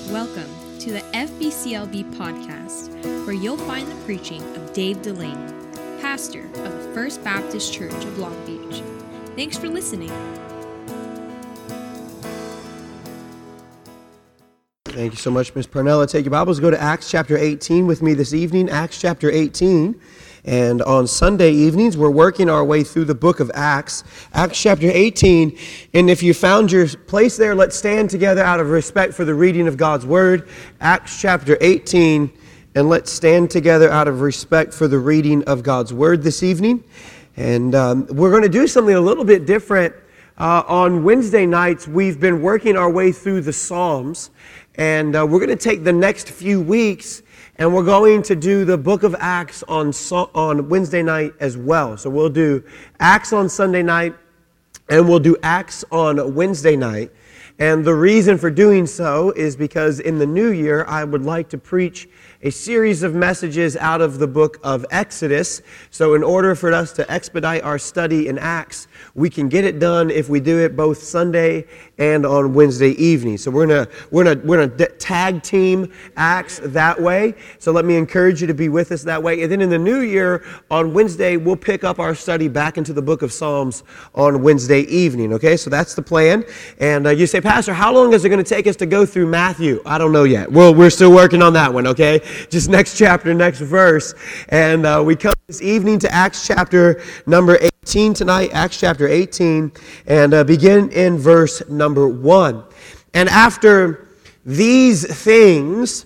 Welcome to the FBCLB podcast, where you'll find the preaching of Dave Delaney, pastor of the First Baptist Church of Long Beach. Thanks for listening. Thank you so much, Ms. Parnella. Take your Bibles, go to Acts chapter 18 with me this evening, Acts chapter 18. And on Sunday evenings, we're working our way through the book of Acts, Acts chapter 18. And if you found your place there, let's stand together out of respect for the reading of God's Word. Acts chapter 18, and let's stand together out of respect for the reading of God's Word this evening. And we're going to do something a little bit different. On Wednesday nights, we've been working our way through the Psalms. And we're going to take the next few weeks and we're going to do the book of Acts on Wednesday night as well. So we'll do Acts on Sunday night and we'll do Acts on Wednesday night. And the reason for doing so is because in the new year, I would like to preach a series of messages out of the book of Exodus. So in order for us to expedite our study in Acts, we can get it done if we do it both Sunday and on Wednesday evening. So we're gonna tag team Acts that way. So let me encourage you to be with us that way. And then in the new year, on Wednesday, we'll pick up our study back into the book of Psalms on Wednesday evening. Okay, so that's the plan. And you say, Pastor, how long is it going to take us to go through Matthew? I don't know yet. Well, we're still working on that one, okay? Just next chapter, next verse. And we come this evening to Acts chapter number 18 tonight, Acts chapter 18, and begin in verse number 1. And after these things,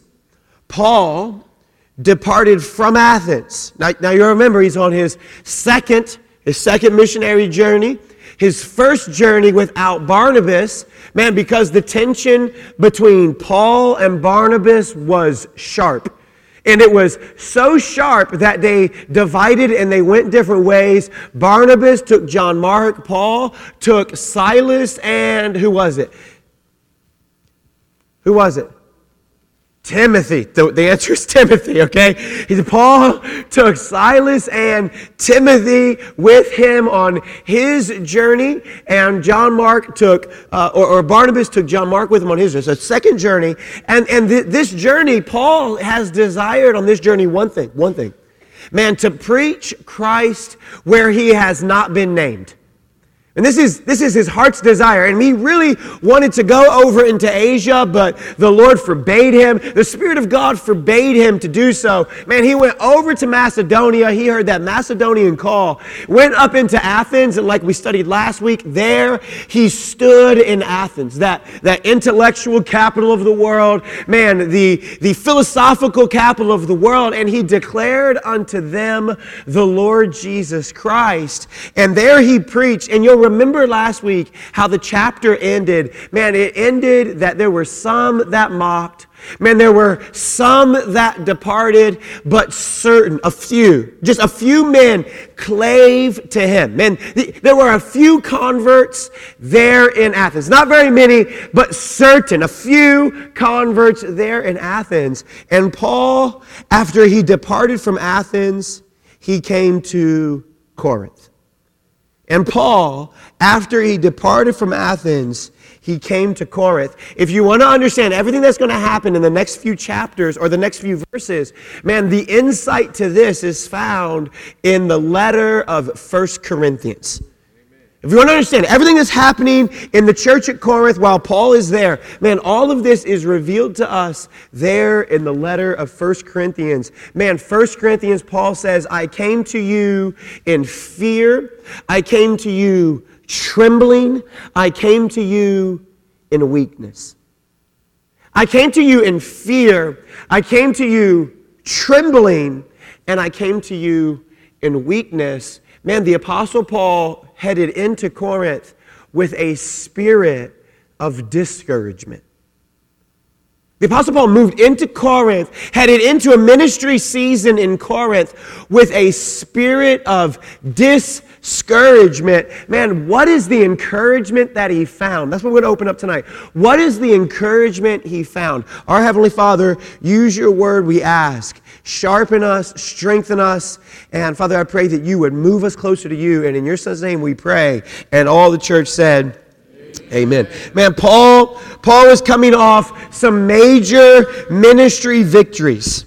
Paul departed from Athens. Now you remember he's on his second missionary journey. His first journey without Barnabas, man, because the tension between Paul and Barnabas was sharp. And it was so sharp that they divided and they went different ways. Barnabas took John Mark, Paul took Silas, and who was it? Timothy. The answer is Timothy, okay? Paul took Silas and Timothy with him on his journey, and John Mark took, or Barnabas took John Mark with him on his journey. So second journey, and this journey, Paul has desired on this journey one thing. Man, to preach Christ where he has not been named. And this is his heart's desire. And he really wanted to go over into Asia, but the Lord forbade him. The Spirit of God forbade him to do so. Man, he went over to Macedonia. He heard that Macedonian call. Went up into Athens, and like we studied last week, there he stood in Athens, that intellectual capital of the world, man, the philosophical capital of the world, and he declared unto them the Lord Jesus Christ. And there he preached, and you'll remember last week how the chapter ended. Man, it ended that there were some that mocked. Man, there were some that departed, but just a few men clave to him. Man, there were a few converts there in Athens. Not very many, but a few converts there in Athens. And Paul, after he departed from Athens, he came to Corinth. And Paul, after he departed from Athens, he came to Corinth. If you want to understand everything that's going to happen in the next few chapters or the next few verses, man, the insight to this is found in the letter of 1 Corinthians. If you want to understand everything that's happening in the church at Corinth while Paul is there, man, all of this is revealed to us there in the letter of 1 Corinthians. Man, 1 Corinthians, Paul says, I came to you in fear. I came to you trembling. I came to you in weakness. I came to you in fear. I came to you trembling. And I came to you in weakness. Man, the Apostle Paul headed into Corinth with a spirit of discouragement. The Apostle Paul moved into Corinth, headed into a ministry season in Corinth with a spirit of discouragement. Man, what is the encouragement that he found? That's what we're going to open up tonight. What is the encouragement he found? Our Heavenly Father, use your word, we ask. Sharpen us, strengthen us, and Father, I pray that you would move us closer to you, and in your Son's name we pray. And all the church said, Amen. Man, Paul is coming off some major ministry victories.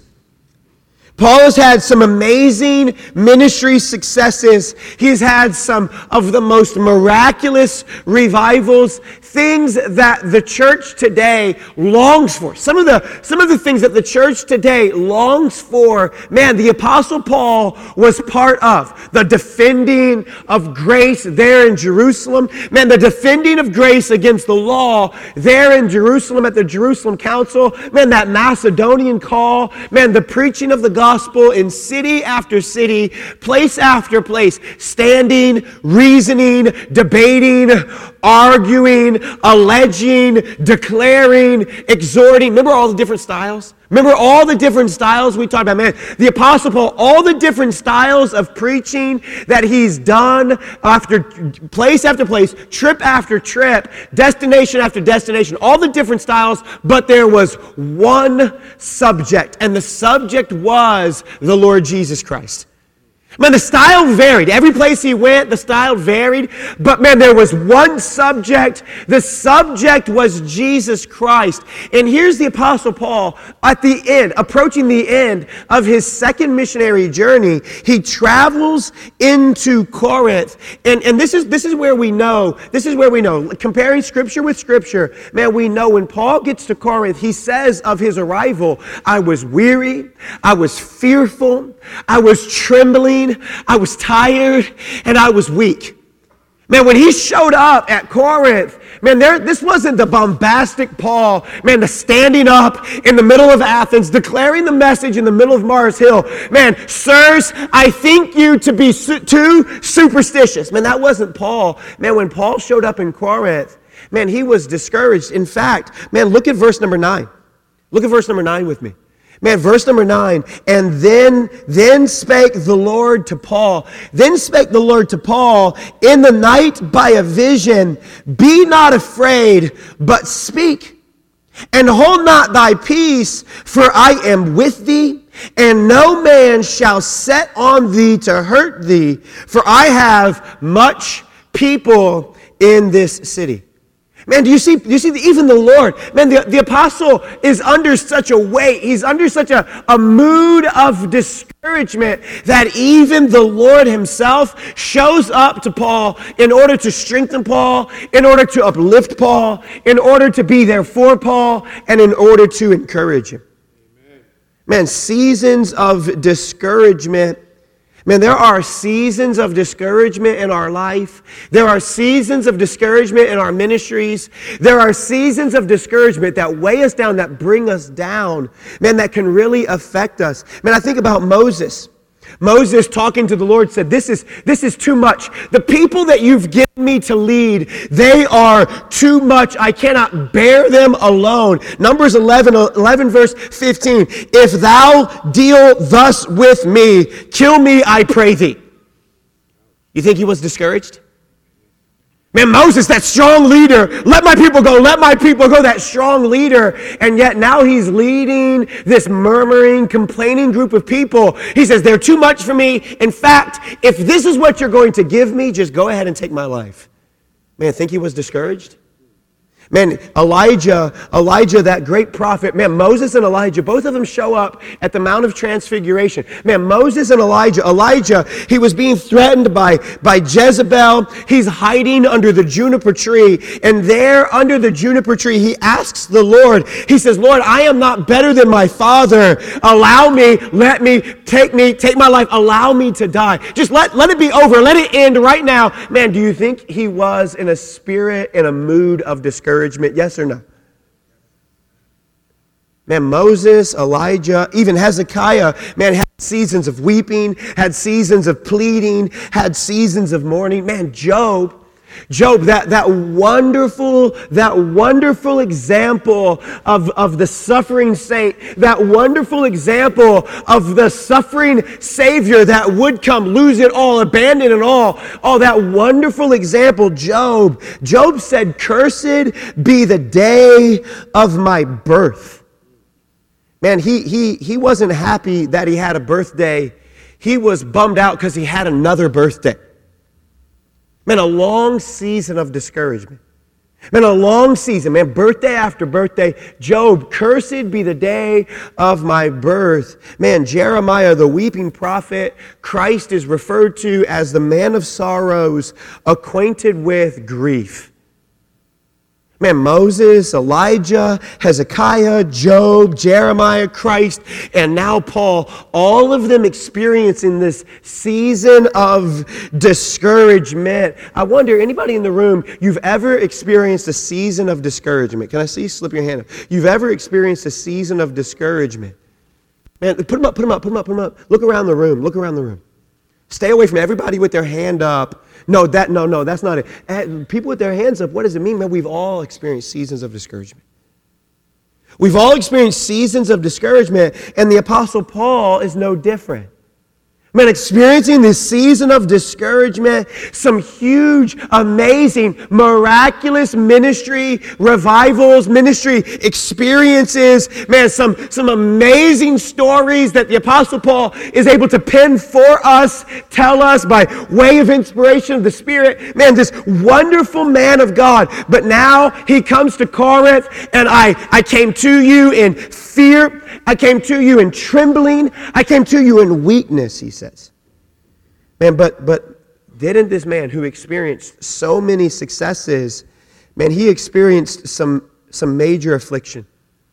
Paul has had some amazing ministry successes. He's had some of the most miraculous revivals, things that the church today longs for. Some of the things that the church today longs for, man, the Apostle Paul was part of. The defending of grace there in Jerusalem. Man, the defending of grace against the law there in Jerusalem at the Jerusalem Council. Man, that Macedonian call. Man, the preaching of the gospel in city after city, place after place, standing, reasoning, debating, arguing, alleging, declaring, exhorting. Remember all the different styles? Remember all the different styles we talked about? Man, the Apostle Paul, all the different styles of preaching that he's done after place after place, trip after trip, destination after destination, all the different styles, but there was one subject, and the subject was the Lord Jesus Christ. Man, the style varied. Every place he went, the style varied. But man, there was one subject. The subject was Jesus Christ. And here's the Apostle Paul at the end, approaching the end of his second missionary journey. He travels into Corinth. And this is where we know, comparing Scripture with Scripture, man, we know when Paul gets to Corinth, he says of his arrival, I was weary, I was fearful, I was trembling, I was tired, and I was weak. Man, when he showed up at Corinth, man, this wasn't the bombastic Paul, man, the standing up in the middle of Athens, declaring the message in the middle of Mars Hill. Man, sirs, I think you to be too superstitious. Man, that wasn't Paul. Man, when Paul showed up in Corinth, man, he was discouraged. In fact, man, look at verse number 9. Look at verse number 9 with me. Man, verse number 9, and then spake the Lord to Paul. Then spake the Lord to Paul in the night by a vision, be not afraid, but speak, and hold not thy peace, for I am with thee, and no man shall set on thee to hurt thee, for I have much people in this city. Man, do you see even the Lord? Man, the apostle is under such a weight. He's under such a mood of discouragement that even the Lord himself shows up to Paul in order to strengthen Paul, in order to uplift Paul, in order to be there for Paul, and in order to encourage him. Amen. Man, seasons of discouragement. Man, there are seasons of discouragement in our life. There are seasons of discouragement in our ministries. There are seasons of discouragement that weigh us down, that bring us down. Man, that can really affect us. Man, I think about Moses. Moses, talking to the Lord, said, this is too much. The people that you've given me to lead, they are too much. I cannot bear them alone. Numbers 11 verse 15. If thou deal thus with me, kill me, I pray thee. You think he was discouraged? Man, Moses, that strong leader, let my people go, that strong leader. And yet now he's leading this murmuring, complaining group of people. He says, they're too much for me. In fact, if this is what you're going to give me, just go ahead and take my life. Man, think he was discouraged? Man, Elijah, that great prophet, man, Moses and Elijah, both of them show up at the Mount of Transfiguration. Man, Moses and Elijah, he was being threatened by Jezebel. He's hiding under the juniper tree. And there under the juniper tree, he asks the Lord, he says, Lord, I am not better than my father. Allow me, take my life, allow me to die. Just let it be over, let it end right now. Man, do you think he was in a spirit, in a mood of discouragement? Yes or no? Man, Moses, Elijah, even Hezekiah, man, had seasons of weeping, had seasons of pleading, had seasons of mourning. Man, Job, that wonderful example of the suffering saint, that wonderful example of the suffering Savior that would come, lose it all, abandon it all. Oh, that wonderful example, Job. Job said, cursed be the day of my birth. Man, he wasn't happy that he had a birthday. He was bummed out because he had another birthday. Man, a long season of discouragement. Man, a long season, man, birthday after birthday. Job, cursed be the day of my birth. Man, Jeremiah, the weeping prophet, Christ is referred to as the man of sorrows, acquainted with grief. Man, Moses, Elijah, Hezekiah, Job, Jeremiah, Christ, and now Paul, all of them experiencing this season of discouragement. I wonder, anybody in the room, you've ever experienced a season of discouragement? Can I see you slip your hand up? You've ever experienced a season of discouragement? Man, put them up. Look around the room. Stay away from everybody with their hand up. No, that's not it. People with their hands up, what does it mean? Man, we've all experienced seasons of discouragement. We've all experienced seasons of discouragement, and the Apostle Paul is no different. Man, experiencing this season of discouragement, some huge, amazing, miraculous ministry revivals, ministry experiences, man, some amazing stories that the Apostle Paul is able to pen for us, tell us by way of inspiration of the Spirit. Man, this wonderful man of God. But now he comes to Corinth, and I came to you in fear. I came to you in trembling. I came to you in weakness, he says. Man, but didn't this man who experienced so many successes, man, he experienced some major affliction.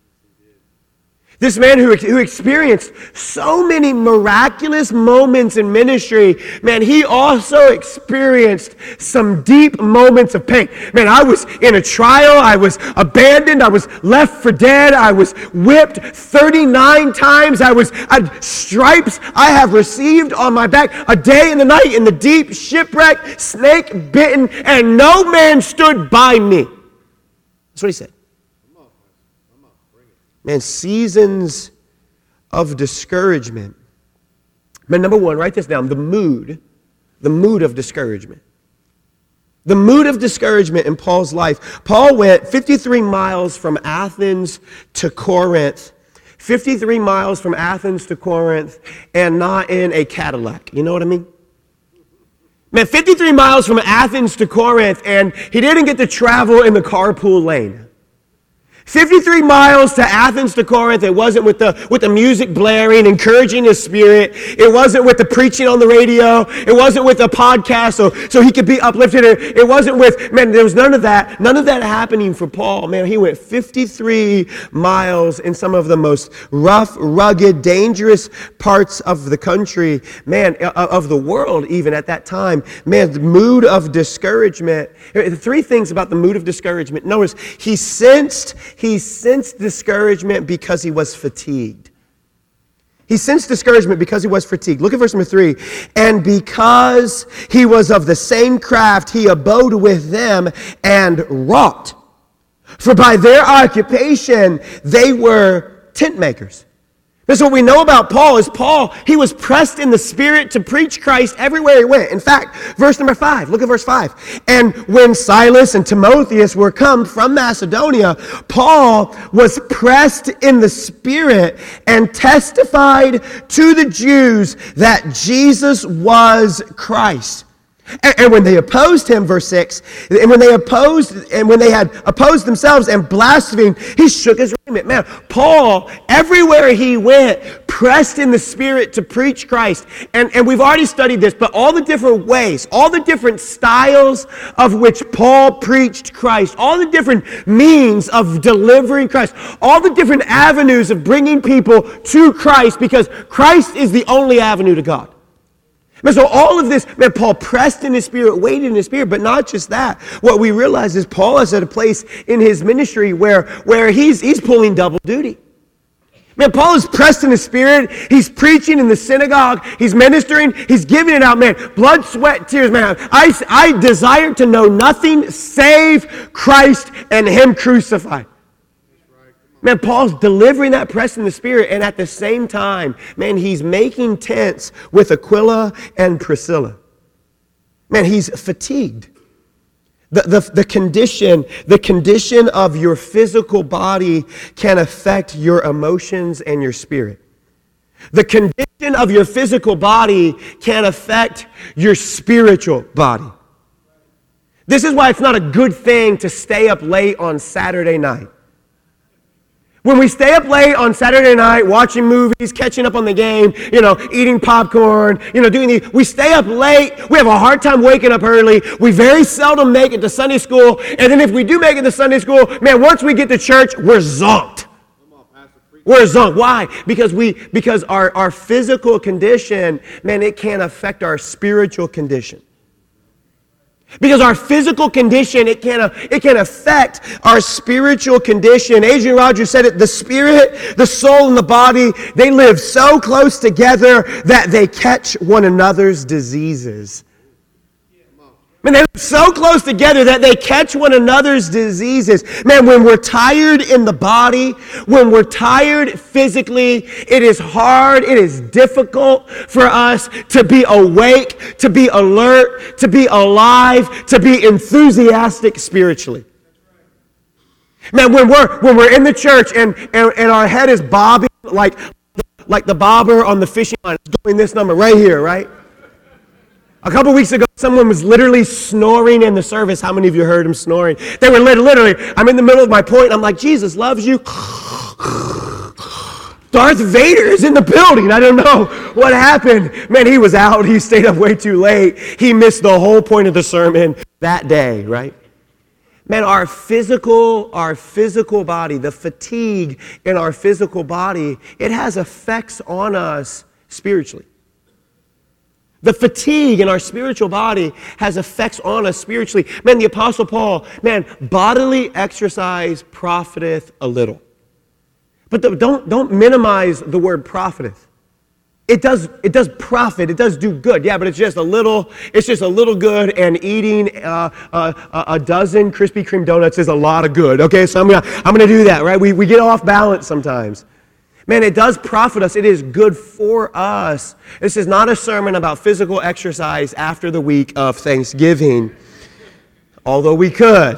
This man who experienced so many miraculous moments in ministry, man, he also experienced some deep moments of pain. Man, I was in a trial. I was abandoned. I was left for dead. I was whipped 39 times. I had stripes I have received on my back a day and a night in the deep shipwreck, snake bitten, and no man stood by me. That's what he said. Man, seasons of discouragement. Man, number one, write this down, the mood of discouragement. The mood of discouragement in Paul's life. Paul went 53 miles from Athens to Corinth. 53 miles from Athens to Corinth, and not in a Cadillac. You know what I mean? Man, 53 miles from Athens to Corinth, and he didn't get to travel in the carpool lane. 53 miles to Athens to Corinth. It wasn't with the music blaring, encouraging his spirit. It wasn't with the preaching on the radio. It wasn't with a podcast so he could be uplifted. It wasn't with, man, there was none of that. None of that happening for Paul. Man, he went 53 miles in some of the most rough, rugged, dangerous parts of the country, man, of the world even at that time. Man, the mood of discouragement. Three things about the mood of discouragement. Notice, he sensed discouragement because he was fatigued. He sensed discouragement because he was fatigued. Look at verse number 3. And because he was of the same craft, he abode with them and wrought. For by their occupation, they were tent makers. That's what we know about Paul is he was pressed in the Spirit to preach Christ everywhere he went. In fact, verse number 5, look at verse 5. And when Silas and Timotheus were come from Macedonia, Paul was pressed in the Spirit and testified to the Jews that Jesus was Christ. And when they opposed him, verse 6, and when they had opposed themselves and blasphemed, he shook his raiment. Man, Paul, everywhere he went, pressed in the Spirit to preach Christ. And we've already studied this, but all the different ways, all the different styles of which Paul preached Christ, all the different means of delivering Christ, all the different avenues of bringing people to Christ, because Christ is the only avenue to God. Man, so all of this, man, Paul pressed in his Spirit, waited in his Spirit, but not just that. What we realize is Paul is at a place in his ministry where he's pulling double duty. Man, Paul is pressed in the Spirit. He's preaching in the synagogue. He's ministering. He's giving it out, man. Blood, sweat, tears, man. I desire to know nothing save Christ and Him crucified. Man, Paul's delivering that press in the Spirit, and at the same time, man, he's making tents with Aquila and Priscilla. Man, he's fatigued. The condition of your physical body can affect your emotions and your spirit. The condition of your physical body can affect your spiritual body. This is why it's not a good thing to stay up late on Saturday night. When we stay up late on Saturday night watching movies, catching up on the game, eating popcorn, we stay up late. We have a hard time waking up early. We very seldom make it to Sunday school. And then if we do make it to Sunday school, man, once we get to church, we're zonked. We're zonked. Why? Because our physical condition, man, it can affect our spiritual condition. Because our physical condition, it can affect our spiritual condition. Adrian Rogers said it, the spirit, the soul, and the body, they live so close together that they catch one another's diseases. Man, they live so close together that they catch one another's diseases. Man, when we're tired in the body, when we're tired physically, it is hard, it is difficult for us to be awake, to be alert, to be alive, to be enthusiastic spiritually. Man, when we're in the church and our head is bobbing like the bobber on the fishing line, it's doing this number right here, right? A couple weeks ago, someone was literally snoring in the service. How many of you heard him snoring? They were literally, I'm in the middle of my point. I'm like, Jesus loves you. Darth Vader is in the building. I don't know what happened. Man, he was out. He stayed up way too late. He missed the whole point of the sermon that day, right? Man, our physical body, the fatigue in our physical body, it has effects on us spiritually. The fatigue in our spiritual body has effects on us spiritually. Man, the Apostle Paul, man, bodily exercise profiteth a little. But don't minimize the word profiteth. It does profit, it does do good. Yeah, but it's just a little good, and eating a dozen Krispy Kreme donuts is a lot of good. Okay, so I'm gonna do that, right? We get off balance sometimes. Man, it does profit us. It is good for us. This is not a sermon about physical exercise after the week of Thanksgiving, although we could.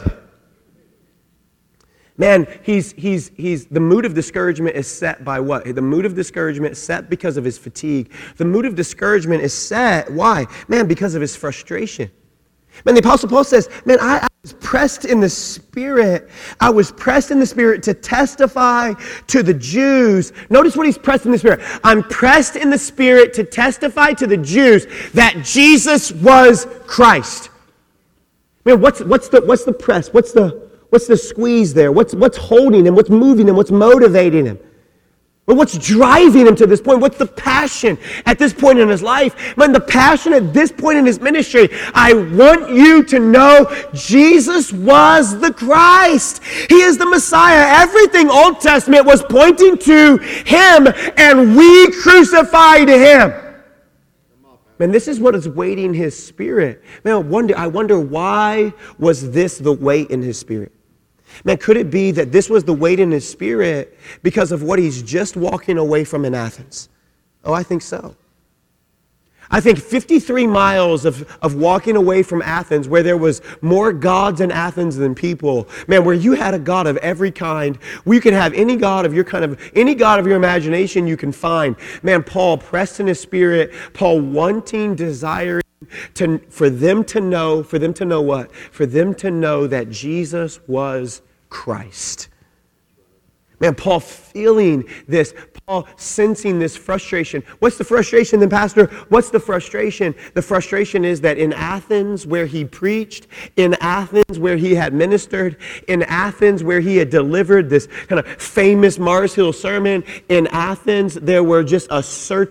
Man, the mood of discouragement is set by what? The mood of discouragement is set because of his fatigue. The mood of discouragement is set, why? Man, because of his frustration. Man, the Apostle Paul says, man, I was pressed in the Spirit. I was pressed in the Spirit to testify to the Jews. Notice what he's pressed in the Spirit. I'm pressed in the Spirit to testify to the Jews that Jesus was Christ. Man, what's the press? What's the squeeze there? What's holding him? What's moving him? What's motivating him? But what's driving him to this point? What's the passion at this point in his life? Man, the passion at this point in his ministry, I want you to know Jesus was the Christ. He is the Messiah. Everything Old Testament was pointing to him, and we crucified him. Man, this is what is weighting his spirit. Man, I wonder why was this the weight in his spirit? Man, could it be that this was the weight in his spirit because of what he's just walking away from in Athens? Oh, I think so. I think 53 miles of walking away from Athens, where there was more gods in Athens than people, man, where you had a god of every kind, where you could have any god of your imagination you can find. Man, Paul pressed in his spirit, Paul wanting, desiring for them to know what? For them to know that Jesus was Christ. Man, Paul feeling this, Paul sensing this frustration. What's the frustration then, Pastor? What's the frustration? The frustration is that in Athens where he preached, in Athens where he had ministered, in Athens where he had delivered this kind of famous Mars Hill sermon, in Athens there were just a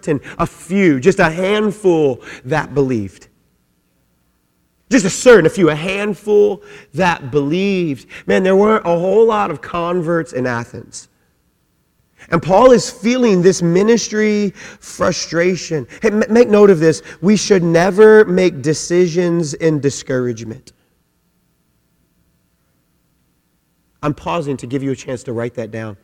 handful that believed. Just a handful that believed. Man, there weren't a whole lot of converts in Athens. And Paul is feeling this ministry frustration. Hey, make note of this. We should never make decisions in discouragement. I'm pausing to give you a chance to write that down.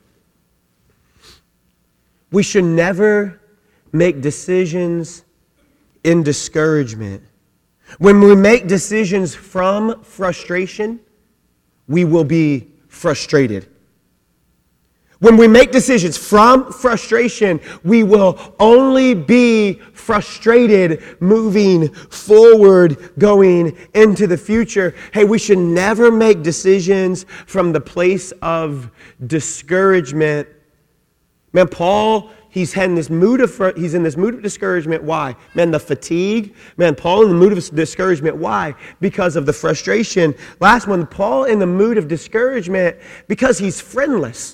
We should never make decisions in discouragement. When we make decisions from frustration, we will be frustrated. When we make decisions from frustration, we will only be frustrated moving forward, going into the future. Hey, we should never make decisions from the place of discouragement. Man, Paul, he's in this mood of discouragement. Why? Man, the fatigue. Man, Paul in the mood of discouragement. Why? Because of the frustration. Last one, Paul in the mood of discouragement because he's friendless.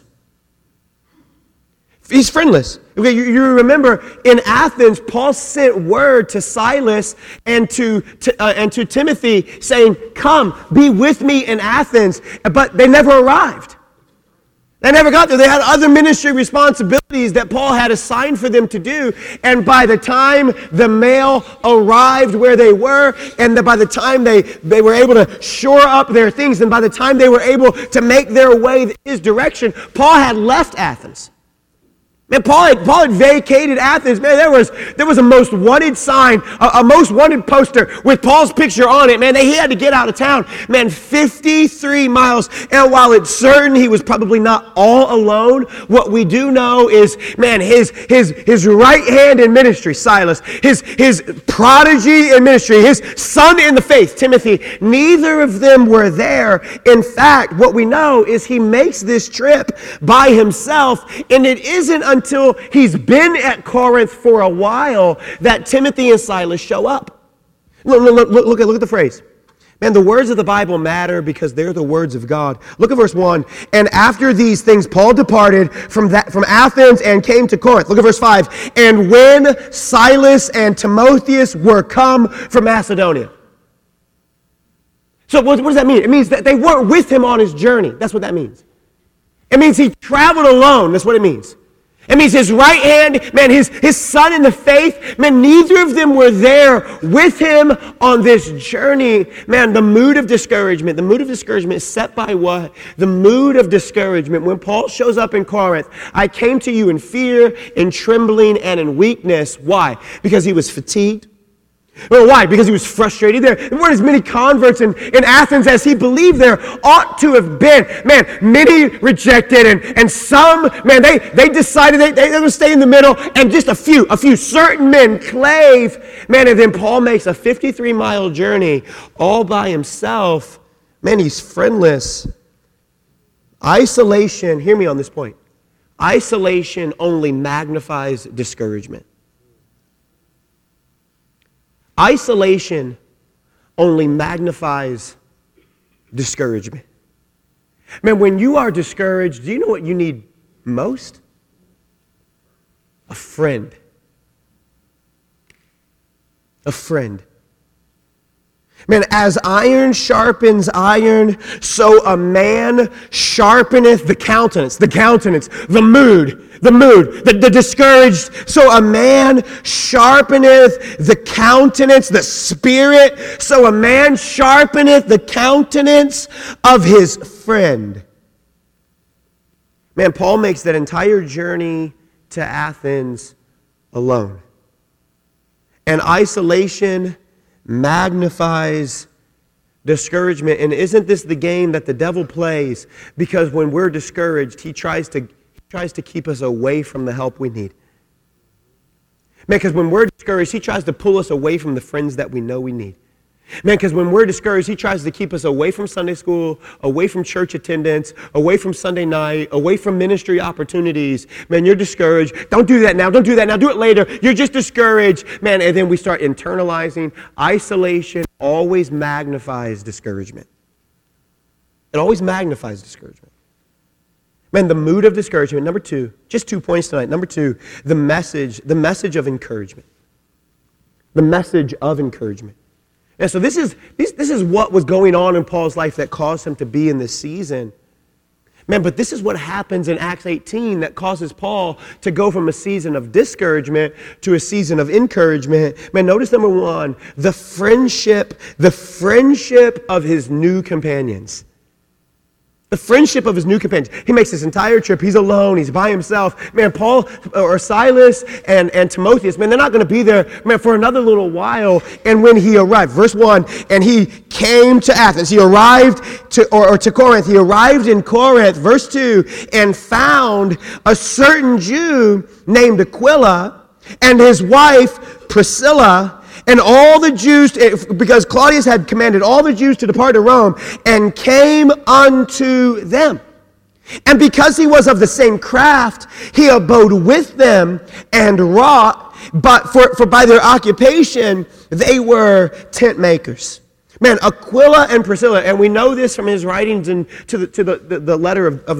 He's friendless. Okay, you remember in Athens, Paul sent word to Silas and to Timothy saying, "Come, be with me in Athens." But they never arrived. They never got there. They had other ministry responsibilities that Paul had assigned for them to do. And by the time the mail arrived where they were, and by the time they were able to shore up their things, and by the time they were able to make their way in his direction, Paul had left Athens. Man, Paul had vacated Athens. Man, there was a most wanted sign, a most wanted poster with Paul's picture on it. Man, he had to get out of town. Man, 53 miles. And while it's certain he was probably not all alone, what we do know is, man, his right hand in ministry, Silas, his prodigy in ministry, his son in the faith, Timothy, neither of them were there. In fact, what we know is he makes this trip by himself, and it isn't until he's been at Corinth for a while that Timothy and Silas show up. Look at the phrase. Man, the words of the Bible matter because they're the words of God. Look at verse 1. And after these things, Paul departed from Athens and came to Corinth. Look at verse 5. And when Silas and Timotheus were come from Macedonia. So what does that mean? It means that they weren't with him on his journey. That's what that means. It means he traveled alone. That's what it means. It means his right hand, man, his son in the faith, man, neither of them were there with him on this journey. Man, the mood of discouragement is set by what? The mood of discouragement. When Paul shows up in Corinth, I came to you in fear, in trembling, and in weakness. Why? Because he was fatigued. Well, why? Because he was frustrated. There weren't as many converts in Athens as he believed there ought to have been. Man, many rejected, and some, man, they decided they were going to stay in the middle, and just a few certain men clave. Man, and then Paul makes a 53-mile journey all by himself. Man, he's friendless. Isolation, hear me on this point. Isolation only magnifies discouragement. Isolation only magnifies discouragement. Man, when you are discouraged, do you know what you need most? A friend. A friend. Man, as iron sharpens iron, so a man sharpeneth the countenance, the mood, the discouraged. So a man sharpeneth the countenance, the spirit. So a man sharpeneth the countenance of his friend. Man, Paul makes that entire journey to Athens alone. And isolation magnifies discouragement. And isn't this the game that the devil plays? Because when we're discouraged, he tries to keep us away from the help we need. Man, because when we're discouraged, he tries to pull us away from the friends that we know we need. Man, because when we're discouraged, he tries to keep us away from Sunday school, away from church attendance, away from Sunday night, away from ministry opportunities. Man, you're discouraged. Don't do that now. Don't do that now. Do it later. You're just discouraged. Man, and then we start internalizing. Isolation always magnifies discouragement. It always magnifies discouragement. Man, the mood of discouragement. Number 2, just 2 points tonight. Number 2, the message of encouragement. The message of encouragement. And so this is what was going on in Paul's life that caused him to be in this season. Man, but this is what happens in Acts 18 that causes Paul to go from a season of discouragement to a season of encouragement. Man, notice number 1, the friendship of his new companions. The friendship of his new companions. He makes this entire trip. He's alone. He's by himself. Man, Paul or Silas and Timotheus, man, they're not going to be there, man, for another little while. And when he arrived, verse 1, and he came to Athens. He arrived to Corinth. He arrived in Corinth, verse 2, and found a certain Jew named Aquila and his wife Priscilla, and all the Jews, because Claudius had commanded all the Jews to depart to Rome, and came unto them. And because he was of the same craft, he abode with them and wrought, but for by their occupation, they were tent makers. Man, Aquila and Priscilla, and we know this from his writings and to the letter of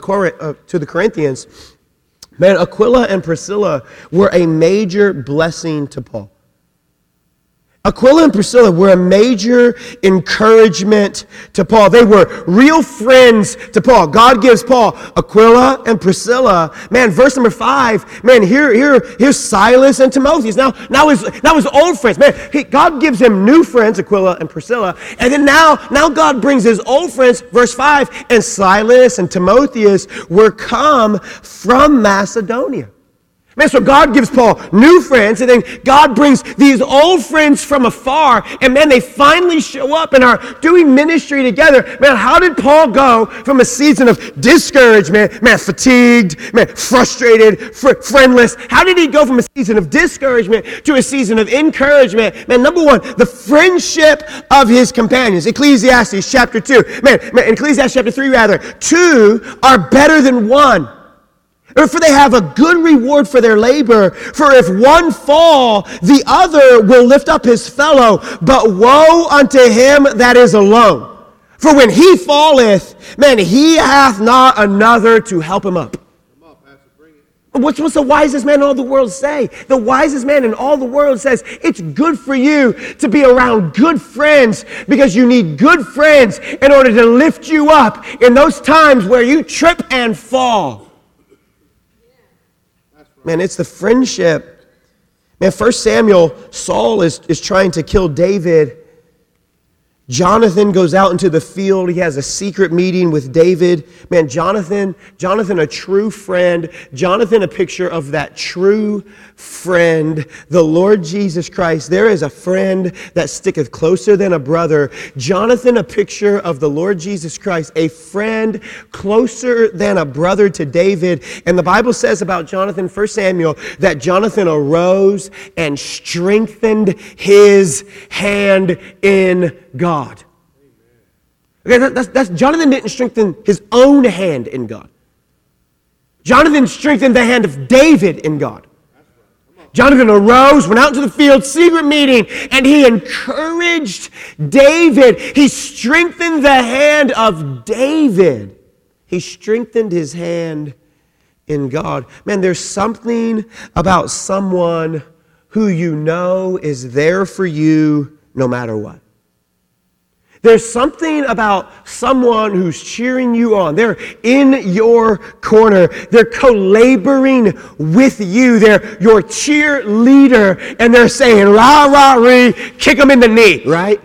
the Corinthians. Man, Aquila and Priscilla were a major blessing to Paul. Aquila and Priscilla were a major encouragement to Paul. They were real friends to Paul. God gives Paul Aquila and Priscilla. Man, verse number 5. Man, here's Silas and Timotheus. Now his old friends. Man, God gives him new friends, Aquila and Priscilla. And then now God brings his old friends, verse 5. And Silas and Timotheus were come from Macedonia. Man, so God gives Paul new friends, and then God brings these old friends from afar, and man, they finally show up and are doing ministry together. Man, how did Paul go from a season of discouragement, man, fatigued, man, frustrated, friendless? How did he go from a season of discouragement to a season of encouragement? Man, number one, the friendship of his companions. Ecclesiastes chapter 2. Man, Ecclesiastes chapter 3 rather. 2 are better than 1. For they have a good reward for their labor. For if one fall, the other will lift up his fellow. But woe unto him that is alone. For when he falleth, man, he hath not another to help him up. What's the wisest man in all the world say? The wisest man in all the world says, it's good for you to be around good friends because you need good friends in order to lift you up in those times where you trip and fall. Man, it's the friendship. Man, 1 Samuel, Saul is trying to kill David. Jonathan goes out into the field. He has a secret meeting with David. Man, Jonathan, a true friend. Jonathan, a picture of that true friend, the Lord Jesus Christ. There is a friend that sticketh closer than a brother. Jonathan, a picture of the Lord Jesus Christ, a friend closer than a brother to David. And the Bible says about Jonathan, 1 Samuel, that Jonathan arose and strengthened his hand in God. Okay, that's Jonathan didn't strengthen his own hand in God. Jonathan strengthened the hand of David in God. Jonathan arose, went out into the field, secret meeting, and he encouraged David. He strengthened the hand of David. He strengthened his hand in God. Man, there's something about someone who you know is there for you no matter what. There's something about someone who's cheering you on. They're in your corner. They're co-laboring with you. They're your cheerleader, and they're saying, rah, rah, ree, kick them in the knee, right?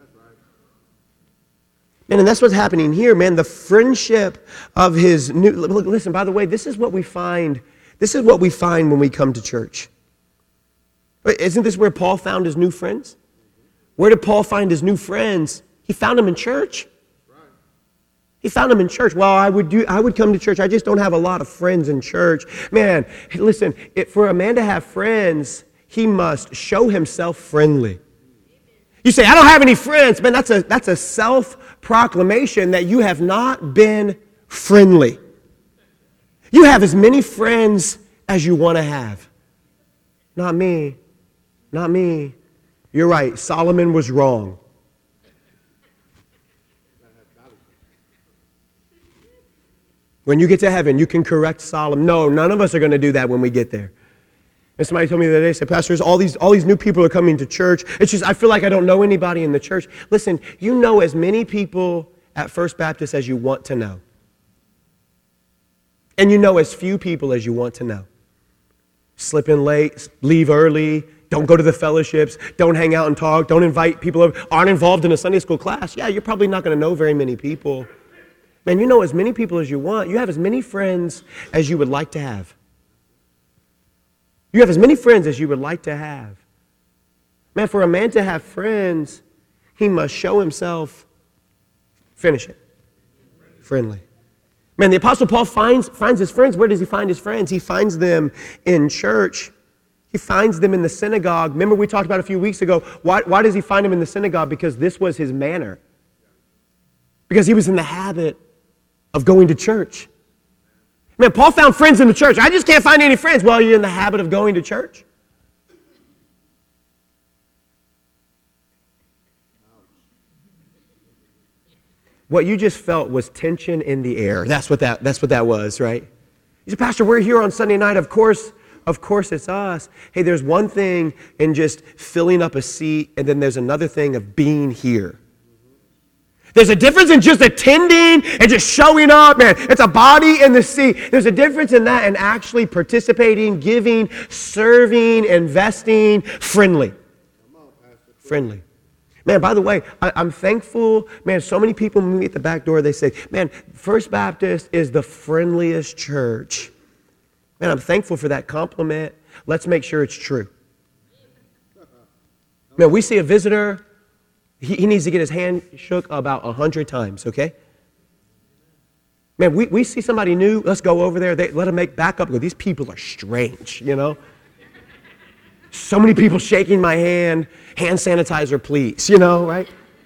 And that's what's happening here, man. The friendship of his new... Look, listen, by the way, this is what we find. This is what we find when we come to church. Isn't this where Paul found his new friends? Where did Paul find his new friends? He found them in church. He found them in church. Well, I would come to church. I just don't have a lot of friends in church. Man, listen, for a man to have friends, he must show himself friendly. You say, I don't have any friends. Man, that's a self-proclamation that you have not been friendly. You have as many friends as you want to have. Not me. Not me. You're right. Solomon was wrong. When you get to heaven, you can correct Solomon. No, none of us are going to do that when we get there. And somebody told me the other day, said, Pastor, all these new people are coming to church. It's just, I feel like I don't know anybody in the church. Listen, you know as many people at First Baptist as you want to know. And you know as few people as you want to know. Slip in late, leave early, don't go to the fellowships, don't hang out and talk, don't invite people over, aren't involved in a Sunday school class. Yeah, you're probably not going to know very many people. Man, you know as many people as you want. You have as many friends as you would like to have. You have as many friends as you would like to have. Man, for a man to have friends, he must show himself, finish it, friendly. Man, the Apostle Paul finds his friends. Where does he find his friends? He finds them in church. He finds them in the synagogue. Remember we talked about a few weeks ago, why does he find them in the synagogue? Because this was his manner. Because he was in the habit of going to church. Man, Paul found friends in the church. I just can't find any friends. Well, you're in the habit of going to church. What you just felt was tension in the air. That's what that was, right? You said, Pastor, we're here on Sunday night. Of course it's us. Hey, there's one thing in just filling up a seat, and then there's another thing of being here. There's a difference in just attending and just showing up, man. It's a body in the seat. There's a difference in that and actually participating, giving, serving, investing, friendly. Friendly. Man, by the way, I'm thankful. Man, so many people meet me at the back door. They say, man, First Baptist is the friendliest church. Man, I'm thankful for that compliment. Let's make sure it's true. Man, we see a visitor. He needs to get his hand shook about 100 times, okay? Man, we see somebody new. Let's go over there. Let them make backup. These people are strange, you know? So many people shaking my hand. Hand sanitizer, please, you know, right?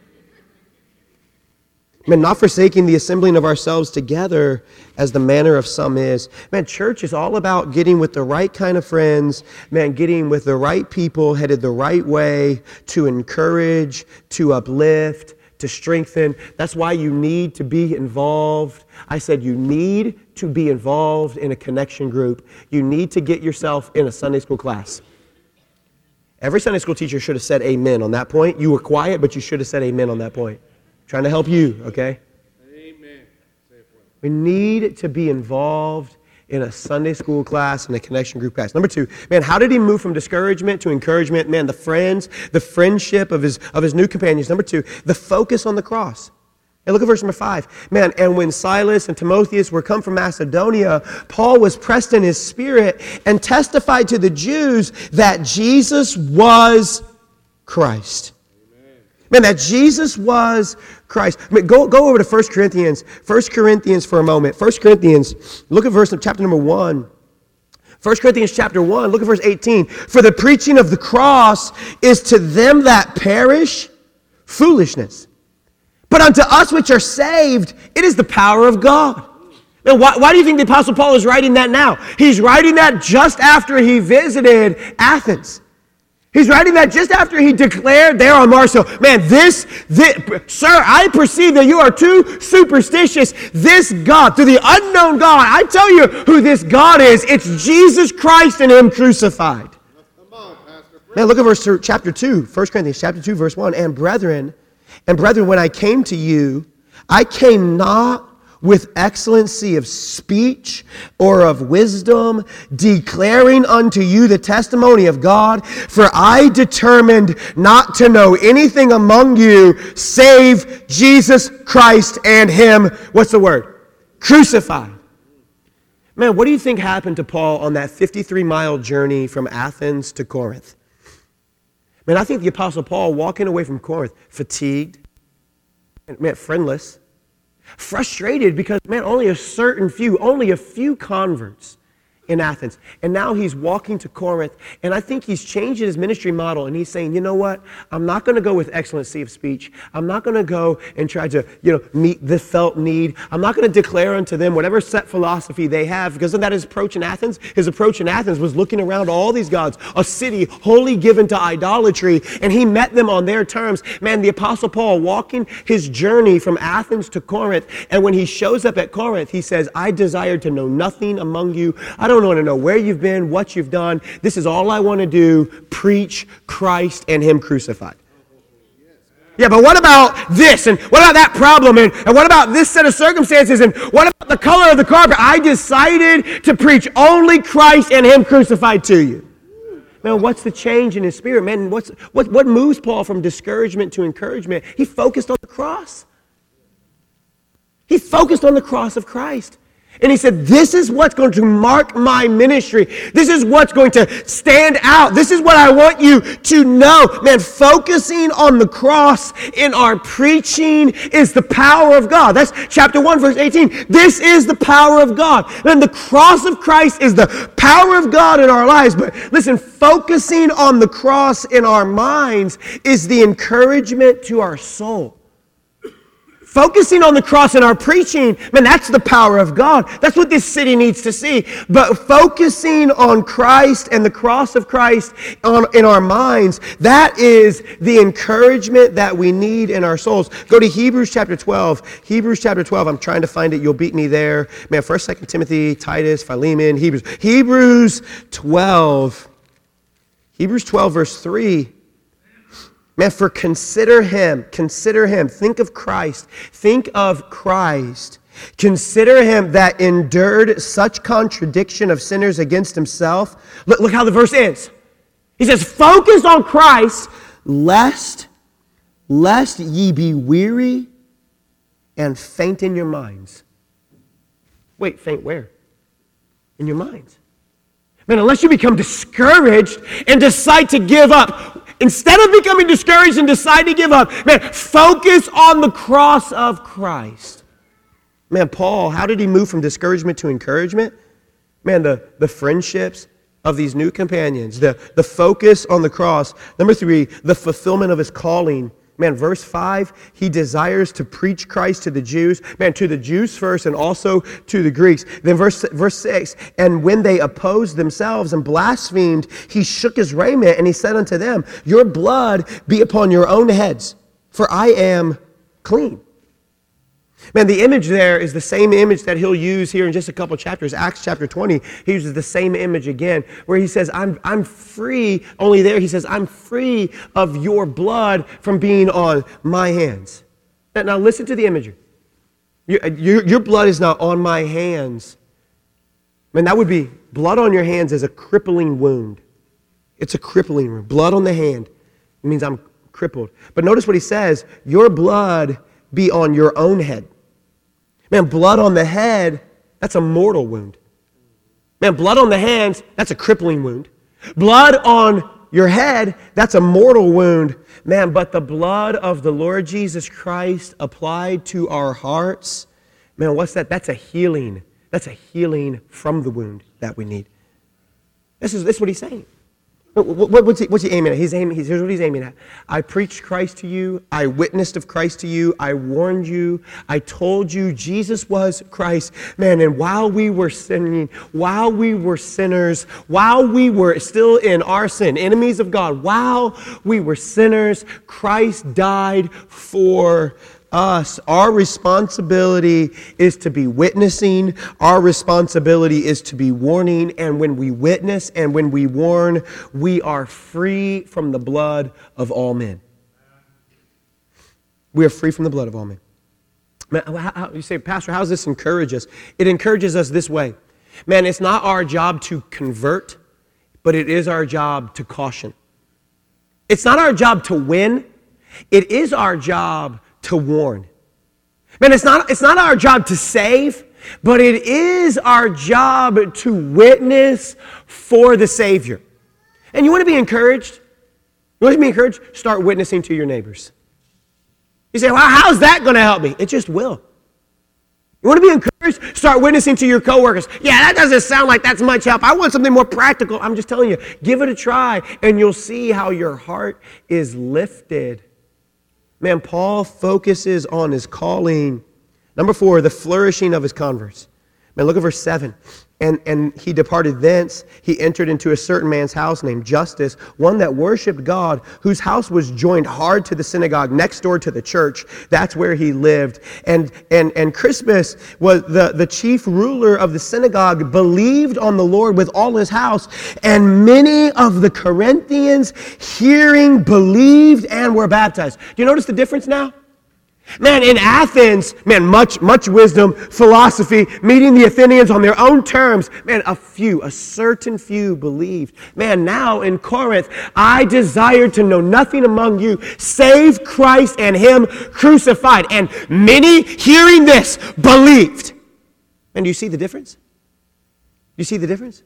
Man, not forsaking the assembling of ourselves together as the manner of some is. Man, church is all about getting with the right kind of friends, man, getting with the right people, headed the right way to encourage, to uplift, to strengthen. That's why you need to be involved. I said you need to be involved in a connection group. You need to get yourself in a Sunday school class. Every Sunday school teacher should have said amen on that point. You were quiet, but you should have said amen on that point. Trying to help you, okay? Amen. We need to be involved in a Sunday school class and a connection group class. Number 2, man, how did he move from discouragement to encouragement? Man, the friendship of his new companions. Number 2, the focus on the cross. And look at verse number 5. Man, and when Silas and Timotheus were come from Macedonia, Paul was pressed in his spirit and testified to the Jews that Jesus was Christ. Amen. Man, that Jesus was Christ. I mean, go over to 1 Corinthians. 1 Corinthians for a moment. 1 Corinthians, look at chapter number 1. 1 Corinthians chapter 1, look at verse 18. For the preaching of the cross is to them that perish foolishness. But unto us which are saved, it is the power of God. Now, why do you think the Apostle Paul is writing that now? He's writing that just after he visited Athens. He's writing that just after he declared there on Mars Hill, man, this, sir, I perceive that you are too superstitious. This God, through the unknown God, I tell you who this God is. It's Jesus Christ and Him crucified. Man, look at chapter 2, 1 Corinthians chapter 2, verse 1. And brethren, when I came to you, I came not with excellency of speech or of wisdom, declaring unto you the testimony of God. For I determined not to know anything among you save Jesus Christ and Him, what's the word? Crucified. Man, what do you think happened to Paul on that 53-mile journey from Athens to Corinth? Man, I think the Apostle Paul walking away from Corinth, fatigued, man, friendless, frustrated because, man, only a few converts in Athens. And now he's walking to Corinth, and I think he's changing his ministry model, and he's saying, you know what? I'm not going to go with excellency of speech. I'm not going to go and try to, meet the felt need. I'm not going to declare unto them whatever set philosophy they have, because of that his approach in Athens. His approach in Athens was looking around all these gods, a city wholly given to idolatry, and he met them on their terms. Man, the Apostle Paul walking his journey from Athens to Corinth, and when he shows up at Corinth, he says, I desire to know nothing among you. I don't want to know where you've been, what you've done. This is all I want to do, preach Christ and Him crucified. Yeah, but what about this? And what about that problem? And what about this set of circumstances? And what about the color of the carpet? I decided to preach only Christ and Him crucified to you. Man, what's the change in his spirit? Man, what moves Paul from discouragement to encouragement? He focused on the cross. He focused on the cross of Christ. And he said, this is what's going to mark my ministry. This is what's going to stand out. This is what I want you to know. Man, focusing on the cross in our preaching is the power of God. That's chapter 1, verse 18. This is the power of God. And the cross of Christ is the power of God in our lives. But listen, focusing on the cross in our minds is the encouragement to our soul. Focusing on the cross in our preaching, man, that's the power of God. That's what this city needs to see. But focusing on Christ and the cross of Christ in our minds, that is the encouragement that we need in our souls. Go to Hebrews chapter 12. Hebrews chapter 12, I'm trying to find it. You'll beat me there. Man, 1st, 2nd Timothy, Titus, Philemon, Hebrews. Hebrews 12. Hebrews 12, verse 3. Man, for consider him, think of Christ, consider him that endured such contradiction of sinners against himself. Look how the verse ends. He says, focus on Christ, lest ye be weary and faint in your minds. Wait, faint where? In your minds. Man, unless you become discouraged and decide to give up, instead of becoming discouraged and decide to give up, man, focus on the cross of Christ. Man, Paul, how did he move from discouragement to encouragement? Man, the friendships of these new companions, the focus on the cross. Number 3, the fulfillment of his calling. Man, verse 5, he desires to preach Christ to the Jews. Man, to the Jews first and also to the Greeks. Then verse 6, and when they opposed themselves and blasphemed, he shook his raiment and he said unto them, your blood be upon your own heads, for I am clean. Man, the image there is the same image that he'll use here in just a couple chapters. Acts chapter 20, he uses the same image again, where he says, I'm free. Only there he says, I'm free of your blood from being on my hands. Now listen to the imagery. Your blood is not on my hands. Man, that would be blood on your hands is a crippling wound. It's a crippling wound. Blood on the hand. It means I'm crippled. But notice what he says, your blood be on your own head. Man, blood on the head, that's a mortal wound. Man, blood on the hands, that's a crippling wound. Blood on your head, that's a mortal wound. Man, but the blood of the Lord Jesus Christ applied to our hearts, man, what's that? That's a healing. That's a healing from the wound that we need. This is what he's saying. What's he aiming at? Here's what he's aiming at. I preached Christ to you. I witnessed of Christ to you. I warned you. I told you Jesus was Christ. Man, and while we were sinning, while we were sinners, while we were still in our sin, enemies of God, while we were sinners, Christ died for us. Our responsibility is to be witnessing. Our responsibility is to be warning. And when we witness and when we warn, we are free from the blood of all men. We are free from the blood of all men. You say, Pastor, how does this encourage us? It encourages us this way. Man, it's not our job to convert, but it is our job to caution. It's not our job to win. It is our job to warn. Man, it's not our job to save, but it is our job to witness for the Savior. And you want to be encouraged? You want to be encouraged? Start witnessing to your neighbors. You say, well, how's that going to help me? It just will. You want to be encouraged? Start witnessing to your coworkers. Yeah, that doesn't sound like that's much help. I want something more practical. I'm just telling you, give it a try, and you'll see how your heart is lifted. Man, Paul focuses on his calling. Number 4, the flourishing of his converts. Man, look at verse 7. And he departed thence. He entered into a certain man's house named Justus, one that worshipped God, whose house was joined hard to the synagogue, next door to the church. That's where he lived. And Crispus was the chief ruler of the synagogue, believed on the Lord with all his house. And many of the Corinthians, hearing, believed and were baptized. Do you notice the difference now? Man, in Athens, man, much wisdom, philosophy, meeting the Athenians on their own terms. Man, a certain few believed. Man, now in Corinth, I desire to know nothing among you save Christ and Him crucified. And many, hearing this, believed. Man, do you see the difference? Do you see the difference?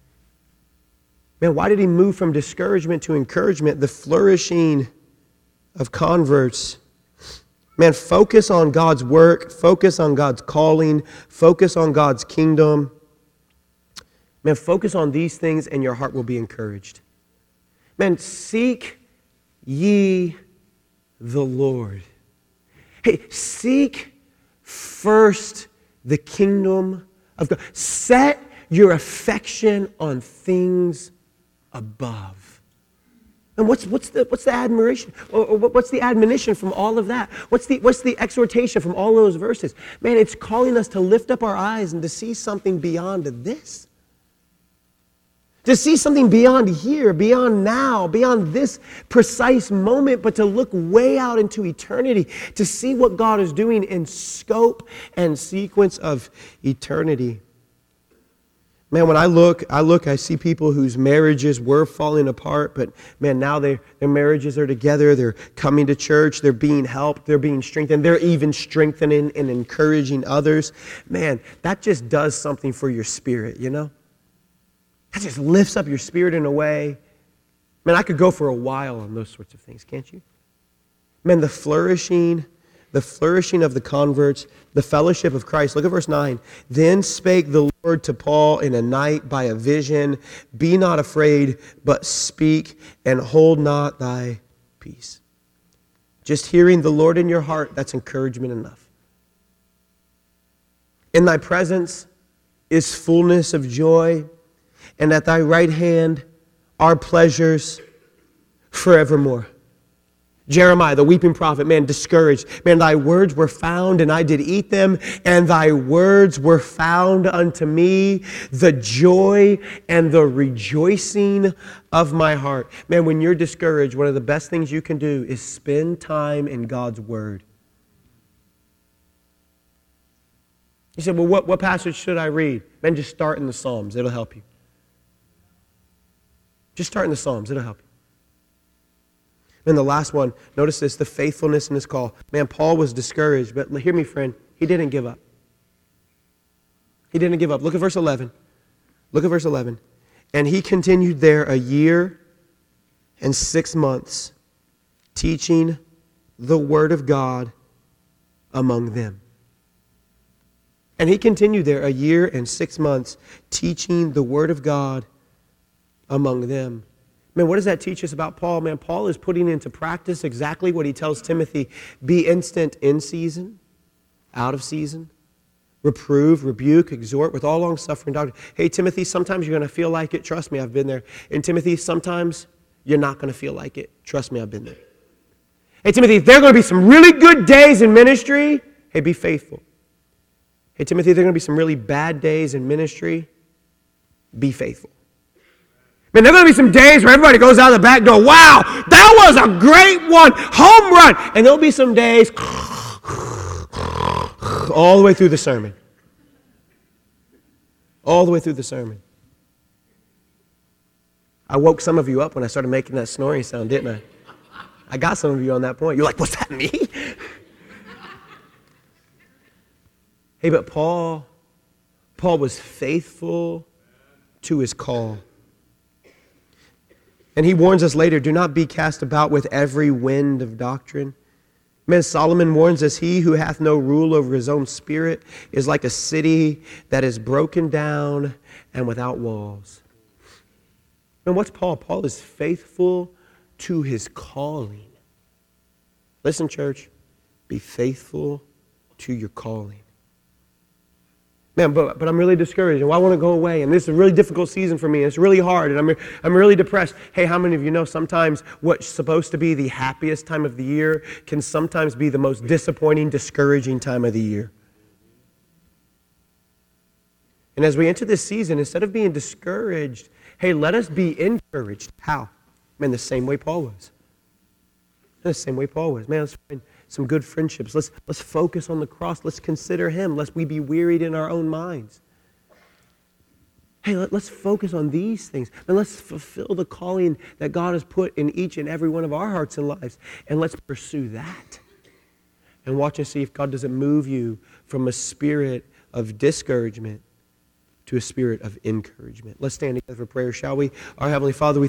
Man, why did he move from discouragement to encouragement? The flourishing of converts. Man, focus on God's work, focus on God's calling, focus on God's kingdom. Man, focus on these things and your heart will be encouraged. Man, seek ye the Lord. Hey, seek first the kingdom of God. Set your affection on things above. And what's the admiration? Or what's the admonition from all of that? What's the exhortation from all those verses? Man, it's calling us to lift up our eyes and to see something beyond this. To see something beyond here, beyond now, beyond this precise moment, but to look way out into eternity, to see what God is doing in scope and sequence of eternity. Man, when I look, I see people whose marriages were falling apart, but man, now their marriages are together, they're coming to church, they're being helped, they're being strengthened, they're even strengthening and encouraging others. Man, that just does something for your spirit, you know? That just lifts up your spirit in a way. Man, I could go for a while on those sorts of things, can't you? Man, the flourishing of the converts, the fellowship of Christ. Look at verse 9. Then spake the Lord to Paul in a night by a vision, be not afraid, but speak, and hold not thy peace. Just hearing the Lord in your heart, that's encouragement enough. In thy presence is fullness of joy, and at thy right hand are pleasures forevermore. Jeremiah, the weeping prophet, man, discouraged. Man, thy words were found, and I did eat them, and thy words were found unto me, the joy and the rejoicing of my heart. Man, when you're discouraged, one of the best things you can do is spend time in God's word. You said, well, what passage should I read? Man, just start in the Psalms. It'll help you. Just start in the Psalms. It'll help you. And the last one, notice this, the faithfulness in his call. Man, Paul was discouraged, but hear me, friend, he didn't give up. He didn't give up. Look at verse 11. Look at verse 11. And he continued there 1 year and 6 months, teaching the word of God among them. And he continued there 1 year and 6 months, teaching the word of God among them. Man, what does that teach us about Paul? Man, Paul is putting into practice exactly what he tells Timothy. Be instant in season, out of season. Reprove, rebuke, exhort with all long-suffering doctrine. Hey, Timothy, sometimes you're going to feel like it. Trust me, I've been there. And Timothy, sometimes you're not going to feel like it. Trust me, I've been there. Hey, Timothy, there are going to be some really good days in ministry. Hey, be faithful. Hey, Timothy, there are going to be some really bad days in ministry. Be faithful. Man, there are going to be some days where everybody goes out the back door, wow, that was a great one, home run. And there'll be some days all the way through the sermon. All the way through the sermon. I woke some of you up when I started making that snoring sound, didn't I? I got some of you on that point. You're like, was that me? Hey, but Paul was faithful to his call. And he warns us later, do not be cast about with every wind of doctrine. Man, Solomon warns us, he who hath no rule over his own spirit is like a city that is broken down and without walls. And what's Paul? Paul is faithful to his calling. Listen, church, be faithful to your calling. Man, but I'm really discouraged, and I want to go away, and this is a really difficult season for me, and it's really hard, and I'm really depressed. Hey, how many of you know sometimes what's supposed to be the happiest time of the year can sometimes be the most disappointing, discouraging time of the year? And as we enter this season, instead of being discouraged, hey, let us be encouraged. How? Man, the same way Paul was. The same way Paul was. Man, let's find some good friendships. Let's focus on the cross. Let's consider him, lest we be wearied in our own minds. Hey, let's focus on these things. And let's fulfill the calling that God has put in each and every one of our hearts and lives. And let's pursue that. And watch and see if God doesn't move you from a spirit of discouragement to a spirit of encouragement. Let's stand together for prayer, shall we? Our Heavenly Father, we